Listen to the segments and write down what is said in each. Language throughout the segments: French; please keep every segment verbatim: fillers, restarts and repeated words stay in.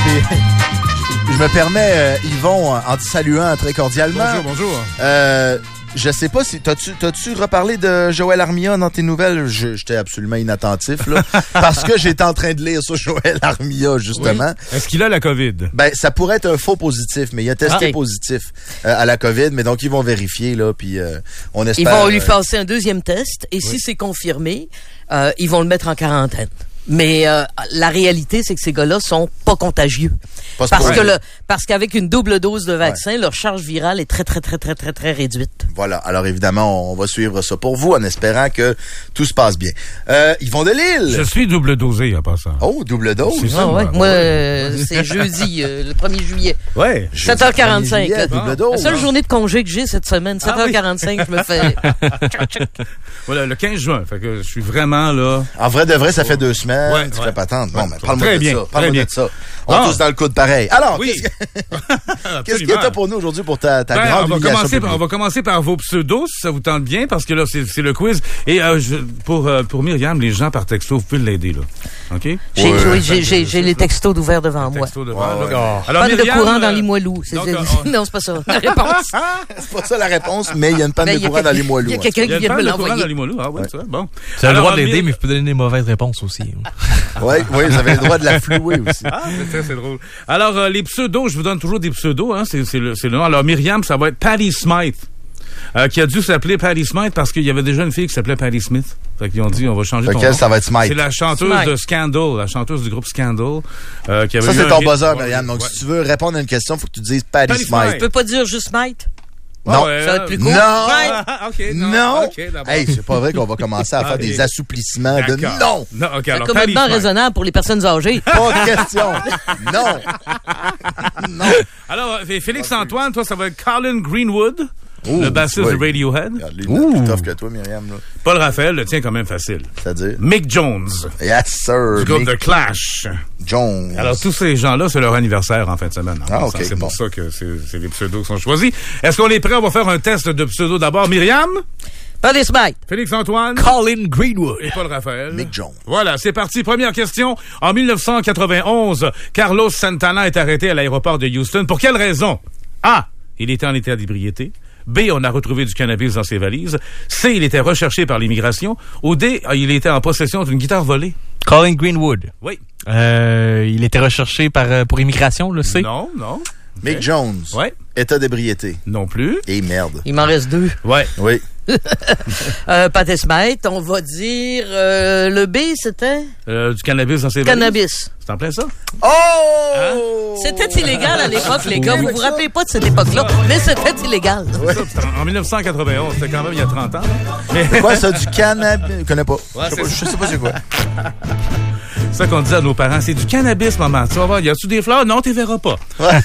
puis je me permets, euh, Yvon, en te saluant très cordialement. Bonjour, bonjour. Euh, je sais pas si... T'as-tu, t'as-tu reparlé de Joël Armia dans tes nouvelles? Je, j'étais absolument inattentif, là. Parce que j'étais en train de lire sur Joël Armia, justement. Oui. Est-ce qu'il a la COVID? Ben, ça pourrait être un faux positif, mais il a testé ah. positif euh, à la COVID. Mais donc, ils vont vérifier, là, puis euh, on espère... Ils vont lui passer un deuxième test, et oui. si c'est confirmé, euh, ils vont le mettre en quarantaine. Mais euh, la réalité, c'est que ces gars-là sont pas contagieux. Pas parce que le, parce qu'avec une double dose de vaccin, ouais. leur charge virale est très, très, très, très, très, très réduite. Voilà. Alors, évidemment, on va suivre ça pour vous en espérant que tout se passe bien. Euh, Yvon Delisle. Je suis double dosé en passant. Oh, double dose? C'est ça, ah, ouais. Moi, euh, c'est jeudi, euh, le premier juillet. Ouais. sept heures quarante-cinq. Juillet, double dose, la seule hein? journée de congé que j'ai cette semaine, sept heures quarante-cinq, ah, oui. je me fais... Voilà, le quinze juin. Fait que je suis vraiment là. En vrai de vrai, ça fait deux semaines. Ouais, tu ouais. fais pas attendre. Bon, ouais, ben, parle-moi très de bien, ça. Parle-moi bien. de ça. On est tous dans le coude pareil. Alors, oui. qu'est-ce que, qu'est-ce que t'as pour nous aujourd'hui pour ta, ta ben, grande on va commencer par, On va commencer par vos pseudos, si ça vous tente bien, parce que là, c'est, c'est le quiz. Et euh, je, pour, euh, pour Myriam, les gens par texto, vous pouvez l'aider, là. OK? J'ai, ouais. oui, j'ai, j'ai, j'ai les textos d'ouvert devant moi. Textos devant, ouais, ouais. Alors, Panne Myriam, de courant dans euh, Limoilou. C'est, donc, c'est, on... Non, c'est pas ça. La réponse. C'est pas ça la réponse, mais il y a une panne ben, de courant dans Limoilou. Il y a quelqu'un qui vient de me l'envoyer. Il y a une panne de courant dans Limoilou. Ah ouais, ouais. ça, bon. Tu as le droit de l'aider, mais je peux donner des mauvaises réponses aussi. Oui, oui, vous avez le droit de la flouer aussi. Ah, c'est, c'est drôle. Alors, euh, les pseudos, je vous donne toujours des pseudos, hein, c'est, c'est, le, c'est le nom. Alors, Myriam, ça va être Patty Smythe, euh, qui a dû s'appeler Patty Smythe parce qu'il y avait déjà une fille qui s'appelait Patty Smith. Fait qu'ils ont dit, on va changer ton Lequel, nom. ça va être Smythe. C'est la chanteuse Smythe. de Scandal, la chanteuse du groupe Scandal. Euh, qui avait ça, c'est un ton hit. buzzer, Ouais, Myriam. Donc, ouais. si tu veux répondre à une question, il faut que tu dises Patty, Patty Smythe. Smythe. Tu peux pas dire juste Smythe? Non. Ouais, Ça va être plus court. Non. Ah, OK, non. Non. Okay, hey, c'est pas vrai qu'on va commencer à faire Ah, des okay. assouplissements D'accord. de non. Non, OK, C'est alors comme Patty maintenant Smythe. raisonnable pour les personnes âgées. Pas de question. Non. Non. Alors, Félix-Antoine, toi, ça va être Colin Greenwood. Ouh, le bassiste oui. de Radiohead. Regarde, lui, il est plus tough que toi, Myriam. Là. Paul Raphaël, le tien quand même facile. C'est-à-dire? Mick Jones. Yes, sir. Du groupe Mick The Clash. Jones. Alors, tous ces gens-là, c'est leur anniversaire en fin de semaine. Ah, OK. C'est bon. pour ça que c'est, c'est les pseudos qui sont choisis. Est-ce qu'on est prêt? On va faire un test de pseudo d'abord. Myriam, Patty Smythe. Félix-Antoine Colin Greenwood. et Paul Raphaël. Mick Jones. Voilà, c'est parti. Première question. En dix-neuf cent quatre-vingt-onze, Carlos Santana est arrêté à l'aéroport de Houston. Pour quelle raison? A. Il était en état d'ébriété. B. On a retrouvé du cannabis dans ses valises. C. Il était recherché par l'immigration. Ou D. Il était en possession d'une guitare volée. Colin Greenwood. Oui. Euh, il était recherché par, euh, pour immigration, le C. Non, non. Mick Okay. Jones. Ouais. État d'ébriété. Non plus. Et merde. Il m'en reste deux. Ouais. Oui. euh, Patty Smythe, on va dire... Euh, le B, c'était? Euh, du cannabis dans ses valises. Cannabis. C'est en plein ça? Oh! Hein? C'était illégal à l'époque, les gars. Vous vous rappelez pas de cette époque-là, mais c'était illégal. Ouais. Ça, c'était en, en dix-neuf cent quatre-vingt-onze, c'était quand même il y a trente ans. Mais C'est quoi ça, du cannabis? Je connais pas. Ouais, je, sais pas c'est- je sais pas c'est quoi. c'est ça qu'on disait à nos parents, c'est du cannabis, maman. Tu vas voir, y a-tu des fleurs? Non, tu verras pas.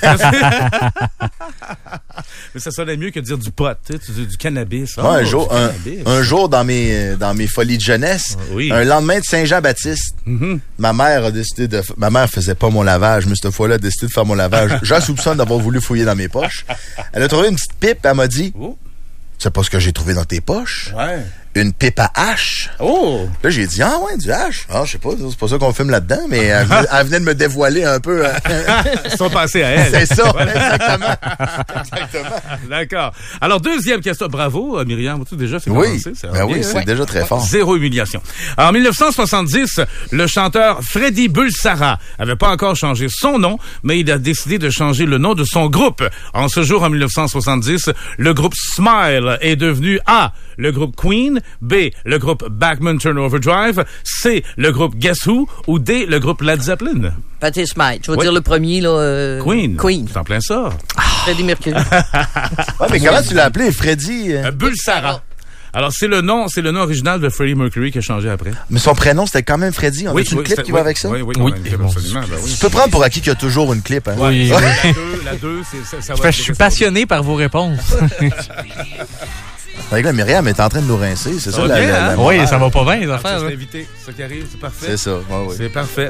Mais ça sonnait mieux que de dire du pot, tu sais, tu dis du cannabis. Moi, un Oh, jour, du un, cannabis. un jour dans mes, dans mes folies de jeunesse, Oui. un lendemain de Saint-Jean-Baptiste, Mhm. ma mère a décidé de... f- Ma mère faisait pas mon lavage, mais cette fois-là, elle a décidé de faire mon lavage. J'en soupçonne d'avoir voulu fouiller dans mes poches. Elle a trouvé une petite pipe, elle m'a dit, Oh. c'est pas ce que j'ai trouvé dans tes poches. Ouais. Une pipe à hache. Oh! Là, j'ai dit, ah ouais, du hache. Ah, je sais pas, c'est pas ça qu'on fume là-dedans, mais elle, venait- elle venait de me dévoiler un peu. euh, Ils sont passés à elle. C'est ça, exactement. Exactement. D'accord. Alors, deuxième question. Bravo, euh, Myriam. Tu déjà, c'est Oui, commencé, ça va ben bien, oui, c'est ouais. déjà très fort. Zéro humiliation. En dix-neuf cent soixante-dix, le chanteur Freddie Bulsara avait pas encore changé son nom, mais il a décidé de changer le nom de son groupe. En ce jour, en dix-neuf cent soixante-dix, le groupe Smile est devenu A, le groupe Queen, B, le groupe Bachman Turner Overdrive, C, le groupe Guess Who, ou D, le groupe Led Zeppelin. Patty Smythe. Je vais Oui. dire le premier, là. Euh, Queen. Queen. C'est en plein ça. Freddie Mercury. Ouais, mais comment tu l'as appelé, Freddy? euh? Euh, Bulsara. Alors, c'est le nom, c'est le nom original de Freddie Mercury qui a changé après. Mais son prénom, c'était quand même Freddy. On a-tu une clip c'était- qui va oui, avec ça? Oui, oui, Oui. on a une clip, absolument. Ben oui. Tu peux prendre pour acquis qu'il y a toujours une clip. Hein? Oui, Ouais, oui. La deux, la deux, c'est, ça, ça va Fait que être je suis des passionné par vos réponses. Fait que là, Myriam est en train de nous rincer, c'est ça, va la, bien, la- la hein? Oui, morale. ça va pas bien, les Ah, affaires. c'est là. invité, c'est ça qui arrive, c'est parfait. C'est ça, ouais, ouais. C'est parfait.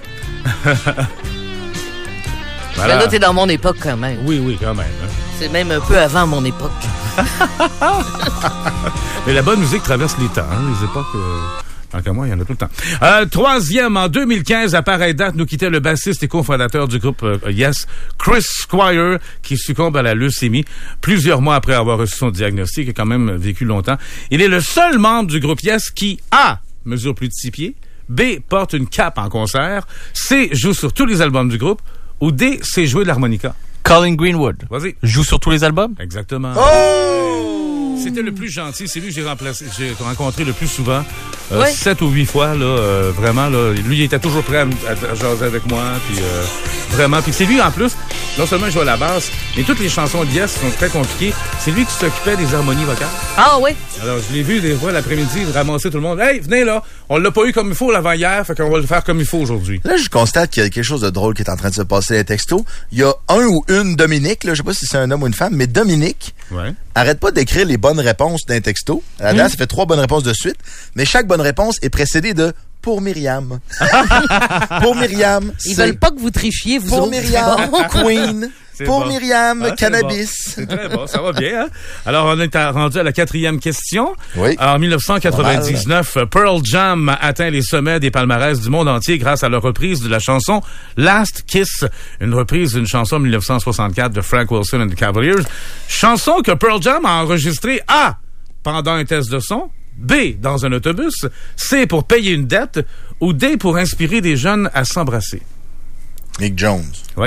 Mais là, t'es dans mon époque quand même. Oui, oui, quand même. hein. C'est même un peu avant mon époque. Mais la bonne musique traverse les temps, hein, les époques. euh, Tant qu'à moi, il y en a tout le temps. Euh, troisième, en deux mille quinze, à pareille date, nous quittait le bassiste et cofondateur du groupe euh, Yes, Chris Squire, qui succombe à la leucémie plusieurs mois après avoir reçu son diagnostic. Il a quand même vécu longtemps. Il est le seul membre du groupe Yes qui, A, mesure plus de six pieds, B, porte une cape en concert, C, joue sur tous les albums du groupe, ou D, sait jouer de l'harmonica. Colin Greenwood. Vas-y. Joue sur tous les albums? Exactement. Oh! C'était le plus gentil. C'est lui que j'ai remplacé, j'ai rencontré le plus souvent. Euh, Oui. Sept ou huit fois, là. Euh, vraiment, là. Lui, il était toujours prêt à, à, à jaser avec moi. Puis, euh, vraiment. Puis c'est lui, en plus, non seulement il joue à la basse, mais toutes les chansons de Yes sont très compliquées. C'est lui qui s'occupait des harmonies vocales. Ah oui? Alors, je l'ai vu des fois l'après-midi ramasser tout le monde. Hey, venez là. On l'a pas eu comme il faut l'avant hier, fait qu'on va le faire comme il faut aujourd'hui. Là, je constate qu'il y a quelque chose de drôle qui est en train de se passer à les textos. Il y a un ou une Dominique, là, je sais pas si c'est un homme ou une femme, mais Dominique Ouais. arrête pas d'écrire les bonnes réponses d'un texto. À la base, ça fait trois bonnes réponses de suite, mais chaque bonne réponse est précédée de « pour Myriam ». Pour Myriam, Ils c'est veulent pas que vous trichiez, vous pour autres. Myriam, Queen. C'est Pour bon. Myriam, Ah, c'est cannabis. bon. C'est très bon, ça va bien. Hein? Alors, on est à- rendu à la quatrième question. Oui. En dix-neuf cent quatre-vingt-dix-neuf, Pearl Jam atteint les sommets des palmarès du monde entier grâce à leur reprise de la chanson Last Kiss, une reprise d'une chanson de dix-neuf cent soixante-quatre de Frank Wilson and the Cavaliers. Chanson que Pearl Jam a enregistrée A, pendant un test de son, B, dans un autobus, C, pour payer une dette, ou D, pour inspirer des jeunes à s'embrasser. Mick Jones. Oui.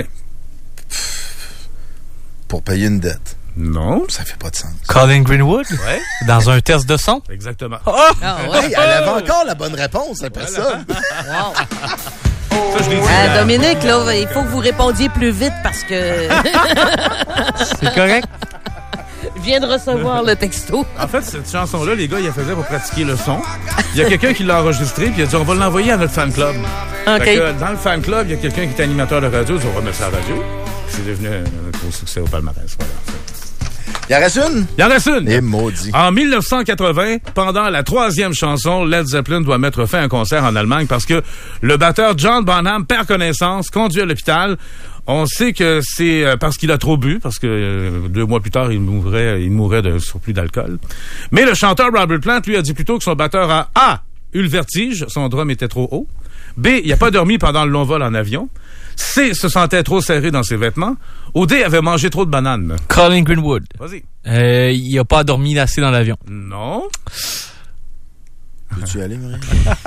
Pour payer une dette. Non. Ça fait pas de sens. Colin Greenwood? Ouais. Dans un test de son? Exactement. Ah ouais? Hey, elle avait encore la bonne réponse après ça. Wow. Ça, je l'ai dit. Ah, euh, Dominique, là, il faut que vous répondiez plus vite parce que C'est correct? je viens de recevoir le texto. En fait, cette chanson-là, les gars, ils la faisaient pour pratiquer le son. Il y a quelqu'un qui l'a enregistré, puis il a dit, on va l'envoyer à notre fan club. OK. Fait que, dans le fan club, il y a quelqu'un qui est animateur de radio, il dit, on va mettre ça à la radio. C'est devenu un gros succès au palmarès. Voilà. Il en reste une? Il y en reste une. Et maudit. En dix-neuf cent quatre-vingts, pendant la troisième chanson, Led Zeppelin doit mettre fin à un concert en Allemagne parce que le batteur John Bonham perd connaissance, conduit à l'hôpital. On sait que c'est euh, parce qu'il a trop bu, parce que euh, deux mois plus tard, il mourrait, il mourrait de surplus d'alcool. Mais le chanteur Robert Plant, lui, a dit plutôt que son batteur a A, eu le vertige, son drum était trop haut. B, il n'a pas dormi pendant le long vol en avion. C, se sentait trop serré dans ses vêtements. Ou D, avait mangé trop de bananes. Colin Greenwood. Vas-y. Euh, il a pas dormi assez dans l'avion. Non. Peux-tu y aller, Marie?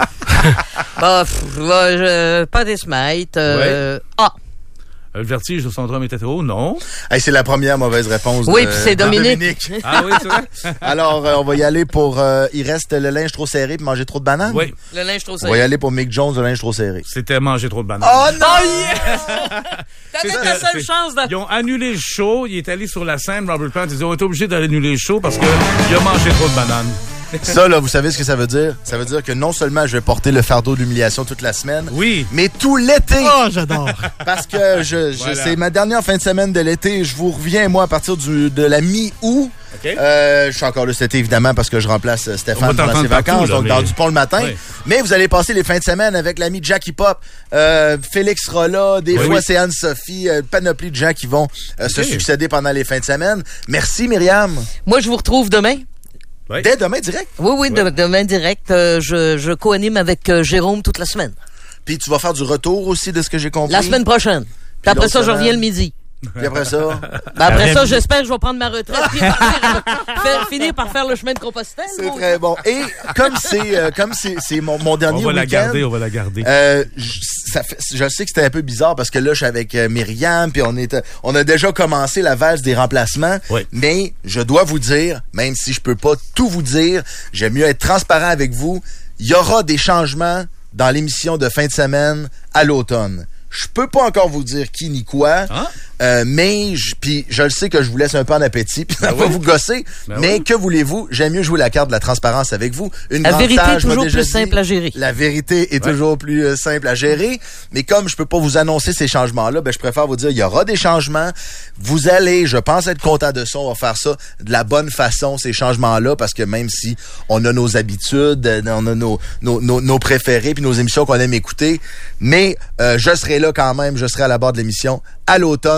Bah, pff, bah, je- pas des smites. Euh, Ah, Le vertige de son drum était trop haut. Non. Hey, c'est la première mauvaise réponse. Oui, de- puis c'est de Dominique. Ah oui, c'est vrai? Alors, euh, on va y aller pour... euh, il reste le linge trop serré et manger trop de bananes? Oui. le linge trop On va y serré. aller pour Mick Jones, le linge trop serré. C'était manger trop de bananes. Oh non! Oh yes! T'avais C'est ta ça, seule c'est- chance de... Ils ont annulé le show. Il est allé sur la scène. Robert Plant, ils dit, on est obligé d'annuler le show parce que il a mangé trop de bananes. Ça, là, vous savez ce que ça veut dire? Ça veut dire que non seulement je vais porter le fardeau d'humiliation toute la semaine, Oui. mais tout l'été. Oh, j'adore. Parce que je, je Voilà. c'est ma dernière fin de semaine de l'été. Je vous reviens, moi, à partir du, de la mi-août. OK. Euh, je suis encore là cet été, évidemment, parce que je remplace euh, On Stéphane va pendant t'entendre ses vacances, partout, là, donc mais- dans du pont le matin. Oui. Mais vous allez passer les fins de semaine avec l'ami Jackie Pop. Euh, Félix sera là. Des Oui, fois, oui. c'est Anne-Sophie. Euh, panoplie de gens qui vont euh, se OK. succéder pendant les fins de semaine. Merci, Myriam. Moi, je vous retrouve demain. Oui. Dès demain, direct. Oui, oui, de- demain direct. Euh, je je co-anime avec euh, Jérôme toute la semaine. Puis tu vas faire du retour aussi de ce que j'ai compris. La semaine prochaine. Puis après l'autre ça, je semaine? reviens le midi. Puis après ça, Ben après Après- ça, j'espère que je vais prendre ma retraite puis partir, faire- finir par faire le chemin de Compostelle. c'est mon très bon. Et comme c'est euh, comme c'est c'est mon, mon On dernier va la week-end, garder, on va la garder. Euh, je, ça fait, je sais que c'était un peu bizarre parce que là, je suis avec euh, Myriam, puis on est, euh, on a déjà commencé la valse des remplacements. Oui. Mais je dois vous dire, même si je peux pas tout vous dire, j'aime mieux être transparent avec vous. Il y aura des changements dans l'émission de fin de semaine à l'automne. Je peux pas encore vous dire qui ni quoi, Ah. euh, mais je- puis je le sais que je vous laisse un peu en appétit, puis ça Ben va oui. vous gosser. Ben mais oui. que voulez-vous J'aime mieux jouer la carte de la transparence avec vous. Une La grande vérité est sage m'a toujours déjà plus dit, simple à gérer. La vérité est Ouais. toujours plus euh, simple à gérer. Mais comme je peux pas vous annoncer ces changements-là, ben je préfère vous dire il y aura des changements. Vous allez, je pense être content de ça. On va faire ça de la bonne façon, ces changements-là, parce que même si on a nos habitudes, euh, on a nos nos, nos, nos préférés puis nos émissions qu'on aime écouter, mais euh, je serai là quand même. Je serai à la barre de l'émission à l'automne.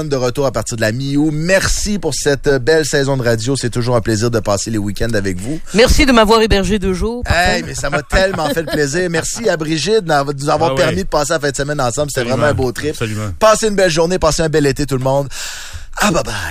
de retour à partir de la mi-août. Merci pour cette belle saison de radio. C'est toujours un plaisir de passer les week-ends avec vous. Merci de m'avoir hébergé deux jours. Hey, mais ça m'a tellement fait le plaisir. Merci à Brigitte de nous avoir ah permis ouais. de passer la fin de semaine ensemble. C'était vraiment un beau trip. Absolument. Passez une belle journée, passez un bel été tout le monde. Ah, bye bye.